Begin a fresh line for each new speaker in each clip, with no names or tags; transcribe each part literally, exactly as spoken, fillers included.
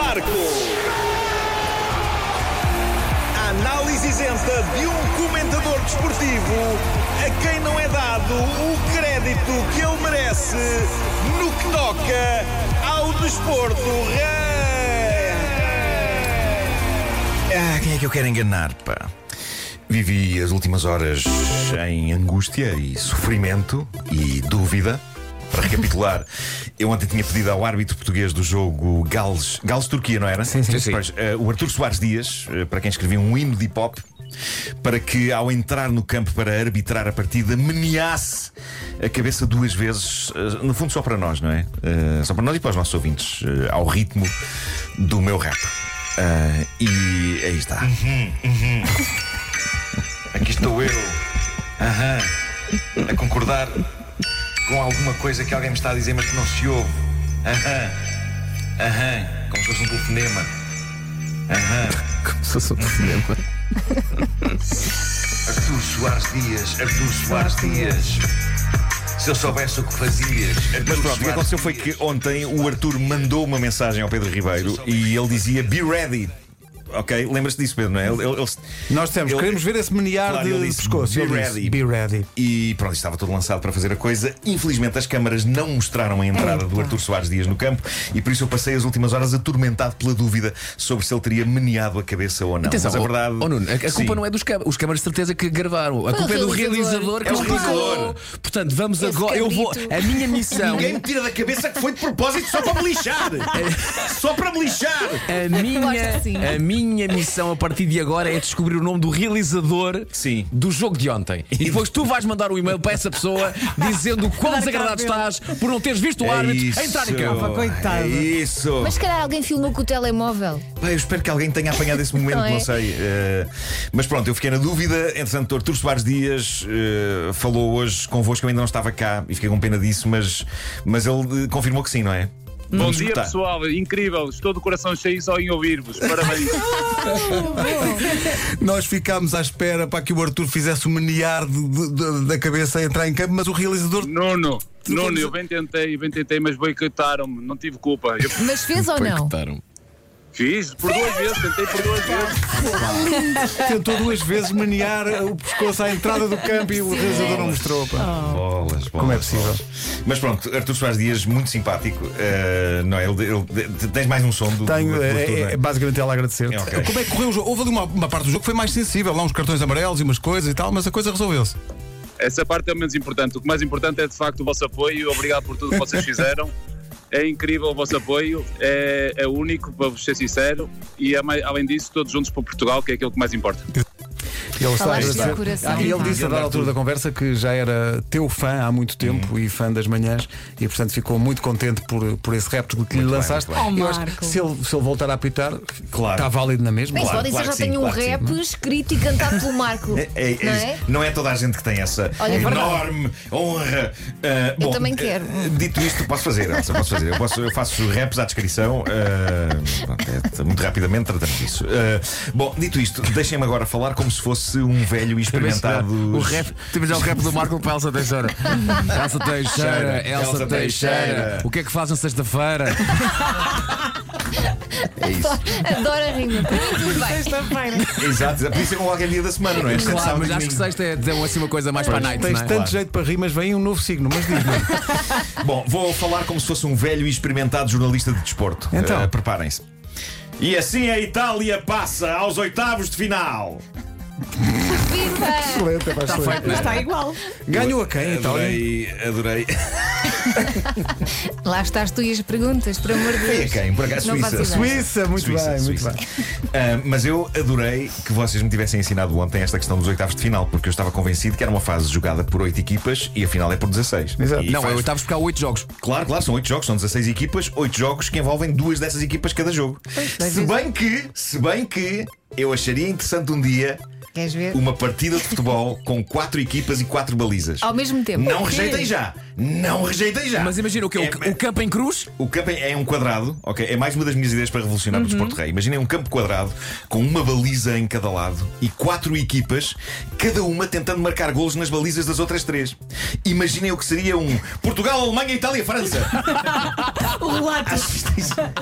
Marco. A análise isenta de um comentador desportivo a quem não é dado o crédito que ele merece no que toca ao desporto.
Ah, quem é que eu quero enganar, pá? Vivi as últimas horas em angústia e sofrimento e dúvida. Para recapitular, eu ontem tinha pedido ao árbitro português do jogo Gales, Gales-Turquia, não era?
Sim, sim, sim.
Pois, uh, o Artur Soares Dias, uh, para quem escrevia um hino de hip-hop, para que ao entrar no campo para arbitrar a partida meneasse a cabeça duas vezes, uh, no fundo só para nós, não é? Uh, só para nós e para os nossos ouvintes, uh, ao ritmo do meu rap. Uh, e aí está. Uhum, uhum. Aqui estou eu, uhum, a concordar com alguma coisa que alguém me está a dizer, mas que não se ouve. Aham, aham, como se fosse um telefonema. Aham,
como se fosse um telefonema.
Artur Soares Dias, Artur Soares Dias. Se eu soubesse o que fazias. Mas pronto, o que aconteceu foi que ontem o Artur mandou uma mensagem ao Pedro Ribeiro e ele dizia: Be ready. Ok, lembras-te disso, Pedro, não é? Ele, ele, ele,
Nós dissemos,
ele,
queremos ver esse menear
claro,
de
disse,
pescoço.
Be
Ele
ready.
Disse, Be ready.
E pronto, estava tudo lançado para fazer a coisa. Infelizmente as câmaras não mostraram a entrada do Artur Soares Dias no campo e por isso eu passei as últimas horas atormentado pela dúvida sobre se ele teria meneado a cabeça ou não.
Atenção,
mas a verdade.
Oh, Nuno, a, a culpa
sim.
não é dos câmaras. Os câmaras de certeza que gravaram. A
Foi
culpa
o
é do
realizador.
realizador que
É o
não
realizador.
pagou. Portanto, vamos
Esse
agora. Eu vou.
cabrito.
A minha missão.
Ninguém me tira da cabeça que foi de propósito só para me lixar. Só para me lixar.
A minha,
que sim.
a minha missão a partir de agora é descobrir o nome do realizador
Sim.
do jogo de ontem. E depois tu vais mandar um e-mail para essa pessoa dizendo o quão desagradado estás por não teres visto o
É
árbitro
isso.
entrar em campo.
Coitado.
É isso.
Mas se calhar alguém filmou com o telemóvel.
Pá, eu espero que alguém tenha apanhado esse momento,
Não
não,
é?
sei. Uh, mas pronto, eu fiquei na dúvida. Entretanto, o Artur Soares Dias uh, falou hoje convosco, eu ainda não estava cá e fiquei com pena disso, mas, mas ele uh, confirmou que sim, não é?
Bom
Vamos
dia,
escutar.
pessoal. Incrível. Estou de coração cheio só em ouvir-vos. Parabéns.
Nós ficámos à espera para que o Artur fizesse o menear de, de, de, da cabeça a entrar em campo, mas o realizador.
Nuno, Nuno, eu bem tentei, bem tentei, mas boicotaram-me. Não tive culpa. Eu
Mas fez ou não?
fiz por duas vezes, tentei por duas vezes.
Tentou duas vezes menear o pescoço à entrada do campo e o realizador não mostrou. Pá.
Bolas, bolas,
Como é possível?
bolas. Mas pronto, Artur Soares Dias, muito simpático. Uh, não é? Ele, ele- tens mais um som do.
Tenho,
do, do
é,
Artur, não
é,
é?
basicamente ela agradecer-te.
É, ok.
Como é que correu o jogo? Houve ali uma, uma parte do jogo que foi mais sensível, lá uns cartões amarelos e umas coisas e tal, mas a coisa resolveu-se.
Essa parte é o menos importante. O que mais importante é de facto o vosso apoio. Obrigado por tudo que vocês fizeram. É incrível o vosso apoio, é, é único, para vos ser sincero. E é mais- além disso, todos juntos para Portugal, que é aquilo que mais importa.
Ele está a
Falaste
agradecer.
do coração,
Ah, e ele
pá.
disse a dada altura da conversa que já era teu fã há muito tempo e fã das manhãs e portanto ficou muito contente por, por esse rap que lhe
bem,
lançaste.
muito
bem.
Eu
Oh,
acho que
Marco.
se ele, se ele voltar a apitar,
Claro.
está válido na mesma.
Bem,
Claro,
só dizer
claro
já
que sim,
tenho um
claro que sim.
rap escrito e cantado pelo Marco.
É, é,
não
é,
é?
não é toda a gente que tem essa
Olha, é verdade.
enorme honra. Uh,
Eu
bom,
também quero.
uh, dito isto, posso fazer, Elsa, posso fazer. Eu, posso, eu faço raps à descrição. uh, pronto, é, muito rapidamente tratamos disso. Uh, bom, dito isto, deixem-me agora falar como se fosse um velho e experimentado.
O rap, temos já o rap do Marco para a Elsa Teixeira. Elsa Teixeira, Elsa
Elsa
Teixeira.
Teixeira.
O que é que faz na sexta-feira?
É isso.
Adoro a rima. Tudo bem.
Exato, podia ser com qualquer dia da semana, não é? Exceto
Claro,
sábado
mas
e
acho que
domingo.
sexta é dizer assim uma coisa mais para a night,
Tens
não é?
tanto
Claro.
jeito para rimas, vem um novo signo, mas diz-me.
Bom, vou falar como se fosse um velho e experimentado jornalista de desporto.
Então.
Uh, preparem-se. E assim a Itália passa aos oitavos de final.
Viva!
Excelente, é mais excelente.
Está igual.
Ganhou a quem, então?
Adorei, adorei.
Lá estás tu e as perguntas, por amor de
Foi a
Deus.
quem? Por acaso,
Não
Suíça.
faço ideia.
Suíça, muito
Suíça,
bem,
Suíça.
muito bem.
Ah, mas eu adorei que vocês me tivessem ensinado ontem esta questão dos oitavos de final, porque eu estava convencido que era uma fase jogada por oito equipas e a final é por dezasseis.
Exato.
E
Não,
faz-
é oitavos porque há oito jogos.
Claro, claro, são oito jogos, são dezasseis equipas, oito jogos que envolvem duas dessas equipas cada jogo. Se bem que, se bem que eu acharia interessante um dia
Queres ver?
uma partida de futebol com quatro equipas e quatro balizas.
Ao mesmo tempo.
Não
O quê?
rejeitem já! Não rejeitem já!
Mas imagina o quê? O,
É-
o campo em cruz?
O campo é um quadrado, ok? É mais uma das minhas ideias para revolucionar
Uhum.
o desporto rei. Imaginem um campo quadrado com uma baliza em cada lado e quatro equipas, cada uma tentando marcar golos nas balizas das outras três. Imaginem o que seria um Portugal, Alemanha, Itália, França.
O relato.
Acho isto, isto,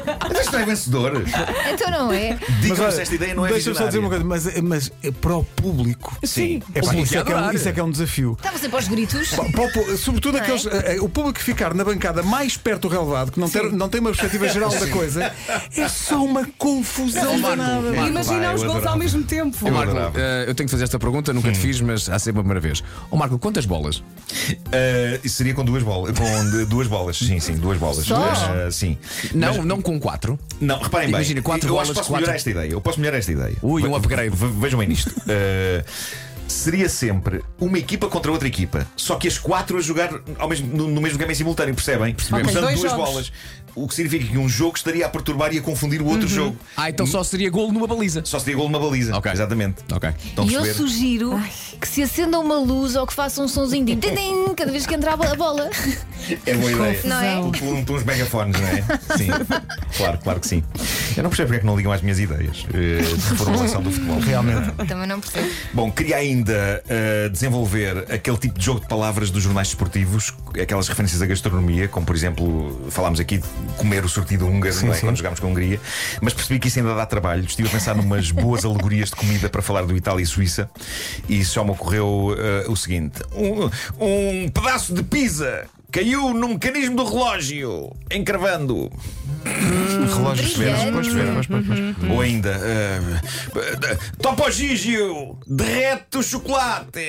que não é vencedor?
Então não é.
Digam-me se esta ideia não é
deixa-me só dizer uma
visionária.
coisa, mas, mas para o público.
Sim.
É, pá,
O
isso, é que é um,
adorar.
isso é que é um desafio.
Estava sempre aos gritos.
Pa- pa- pa- Sobretudo
Não é?
aqueles. eh, eh, O público que ficar na bancada mais perto do relevado, que não, ter, não tem uma perspectiva geral da coisa, é só uma confusão danada.
Marco,
Imagina
vai,
os
eu
gols
adorava.
ao mesmo tempo.
Ó Marco,
adorava.
eh, eu tenho que fazer esta pergunta, nunca te fiz, mas há sempre uma primeira vez. Ó Marco, quantas bolas?
Uh, isso seria com duas bolas. Com de- duas bolas, sim, sim, duas bolas.
Só?
Uh, sim.
Não,
Mas-
não com quatro.
Não, reparem bem.
Imagina, quatro
eu
bolas,
acho que posso
quatro-
melhorar esta ideia. Eu posso melhorar esta ideia.
Ui, um
Ve-
upgrade.
ve- Vejam bem nisto. Uh, seria sempre uma equipa contra outra equipa, só que as quatro a jogar ao mesmo, no, no mesmo game em simultâneo, percebem?
Percebemos.
Usando
Dois
duas
jogos.
bolas. O que significa que um jogo estaria a perturbar e a confundir o outro jogo.
Ah, então só seria golo numa baliza.
Só seria gol numa baliza.
Ok.
Exatamente.
Ok.
Estão a
E eu
perceber?
sugiro que se acenda uma luz ou que faça um sonzinho de tim-tim cada vez que entra a bo- a bola.
É boa ideia.
Não é?
Um, um, uns megafones, não é? Sim. Claro, claro que sim. Eu não percebo porque é que não ligam às minhas ideias eh, de reformulação do futebol.
Realmente.
Também não percebo.
Bom, queria ainda eh, desenvolver aquele tipo de jogo de palavras dos jornais desportivos, aquelas referências à gastronomia, como por exemplo, falámos aqui de comer o sortido húngaro, não é?
sim.
Quando jogámos com a Hungria, mas percebi que isso ainda dá trabalho. Estive a pensar numas boas alegorias de comida para falar do Itália e Suíça, e só me ocorreu eh, o seguinte: um, um pedaço de pizza caiu no mecanismo do relógio, encravando.
Relógios
brilhante.
severos, pois, pois, pois, pois.
Ou ainda, uh, Topo Gigio, derrete o chocolate.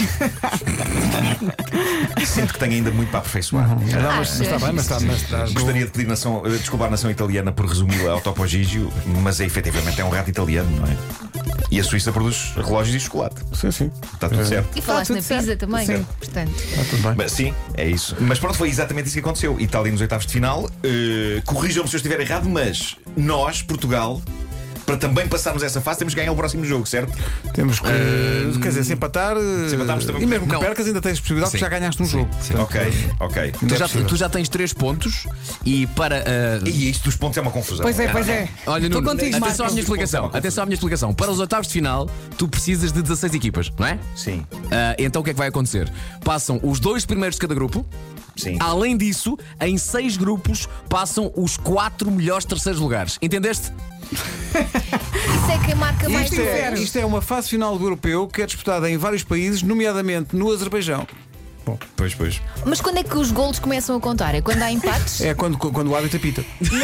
Sinto que tenho ainda muito para aperfeiçoar.
Não, mas
Achas?
está bem, mas está. Mas está
Gostaria de pedir nação, uh, desculpar a nação italiana por resumi-la ao Topo Gigio, mas é efetivamente é um rato italiano, não é? E a Suíça produz relógios e chocolate.
Sim, sim.
Está tudo certo.
E falaste
tudo
na pizza
certo.
também.
Sim.
Portanto,
Está tudo bem.
Mas, sim, é isso. Mas pronto, foi exatamente isso que aconteceu. Itália nos oitavos de final. Uh, Corrijam-me se eu estiver errado, mas nós, Portugal, para também passarmos essa fase, temos que ganhar o próximo jogo, certo?
Temos que. Quer dizer, se empatar.
se empatarmos também
E mesmo que
não.
percas, ainda tens possibilidade, porque
Sim.
já ganhaste um jogo. Portanto,
Ok, ok.
Tu
é
já,
possível.
tu já tens três pontos e para. eh,
E isto dos pontos é uma confusão.
Pois é, pois é.
Olha,
Estou
Nuno,
contigo,
atenção à
Marco.
minha explicação. Atenção à minha explicação. Para os oitavos de final, tu precisas de dezasseis equipas, não é?
Sim,
Ah, então o que é que vai acontecer? Passam os dois primeiros de cada grupo.
sim.
Além disso, em seis grupos passam os quatro melhores terceiros lugares. Entendeste?
isso é que marca mais
Isto é,
gols.
isto é uma fase final do europeu que é disputada em vários países, nomeadamente no Azerbaijão.
Pois, pois.
Mas quando é que os golos começam a contar? É quando há empates?
É quando, quando o árbitro apita.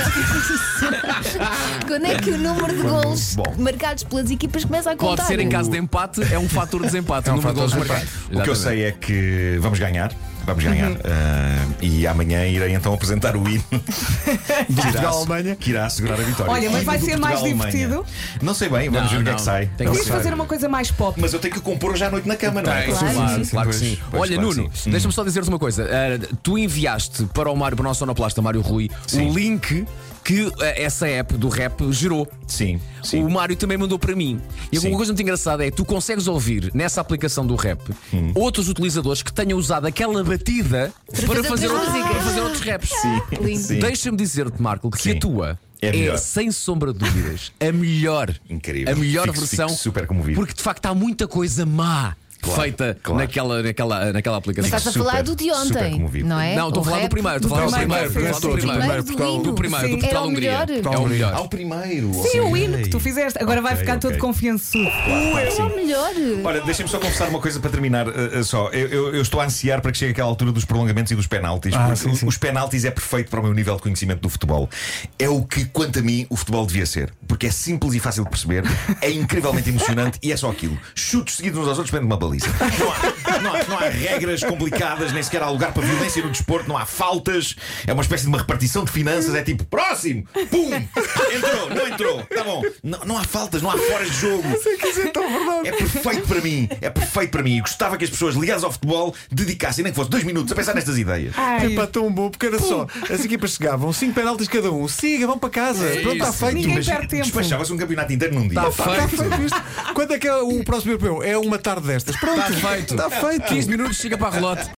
Quando é que o número de golos
Bom.
marcados pelas equipas começa a contar?
Pode ser em caso de empate, é um fator de desempate.
É um
o número de
fator
golos
de
marcados.
O que eu sei é que vamos ganhar. Vamos ganhar. Ah, e amanhã irei então apresentar o hino que irá,
Portugal-Alemanha.
que irá assegurar a vitória.
Olha, mas
Hino
vai
do
ser mais
Portugal-Alemanha.
divertido?
Não sei bem, vamos
Não,
ver o que é
não.
que sai.
Tem que
Devias
ser.
fazer uma coisa mais pop.
Mas eu tenho que compor hoje à noite na cama, não é?
Claro,
Claro,
claro,
sim,
claro que
pois,
sim.
pois,
Olha,
claro que
Nuno,
sim.
deixa-me só dizer-te uma coisa. Ah, tu enviaste para o Mário, para o nosso sonoplasta Mário Rui,
Sim.
o link que ah, essa app do rap gerou.
Sim, sim.
O Mário também mandou para mim. E
Sim.
uma coisa muito engraçada é que tu consegues ouvir nessa aplicação do rap
Hum.
outros utilizadores que tenham usado aquela batida para,
fazer
fazer,
outras
outros,
músicas.
para fazer outros raps.
Lindo.
Sim.
Deixa-me dizer-te, Marco, que
Sim.
a tua
É
é,
melhor.
sem sombra de dúvidas, a melhor.
Incrível.
A melhor
Fico-
versão.
fico super comovido.
Porque de facto há muita coisa má
Claro,
feita
claro.
Naquela, naquela, naquela aplicação.
Mas estás a
Super,
falar do de
super
ontem,
comovido.
não é?
Não, estou a
O
falar do
rap
primeiro. Estou a falar do primeiro.
primeiro,
Estou a falar do
sim.
primeiro.
Do primeiro,
Do primeiro, do
Sim.
Portugal
Era o
Hungria.
melhor.
É o melhor.
Ao primeiro.
Sim,
ok.
o hino que tu fizeste. Agora vai
Ok,
ficar
ok.
todo confiançudo.
É o melhor.
Olha, deixem-me só confessar uma coisa para terminar. uh, uh, só, eu, eu- eu estou a ansiar para que chegue aquela altura dos prolongamentos e dos penaltis.
Ah,
porque
sim, sim.
os penaltis é perfeito para o meu nível de conhecimento do futebol. É o que, quanto a mim, o futebol devia ser. Porque é simples e fácil de perceber, é incrivelmente emocionante e é só aquilo. Chutos seguidos uns aos outros dentro de uma baliza. Não há, não há- não há regras complicadas, nem sequer há lugar para violência no desporto, não há faltas. É uma espécie de uma repartição de finanças. É tipo, próximo, pum, entrou, não entrou, tá bom. Não, não há faltas, não há fora de jogo. É perfeito para mim, é perfeito para mim. E gostava que as pessoas ligadas ao futebol dedicassem, nem que fosse dois minutos, a pensar nestas ideias.
Ai,
É para tão bom, porque era só. As equipas chegavam, cinco penaltis cada um. Siga, vão para casa.
É
Pronto, está
isso.
feito.
Ninguém
Mas-
perde tempo.
Despachava-se um campeonato inteiro num dia.
Tá
Está
feito.
feito isto. Quando é que é o próximo europeu? É uma tarde destas. Pronto,
Está feito.
Está feito.
quinze minutos, chega para a relote.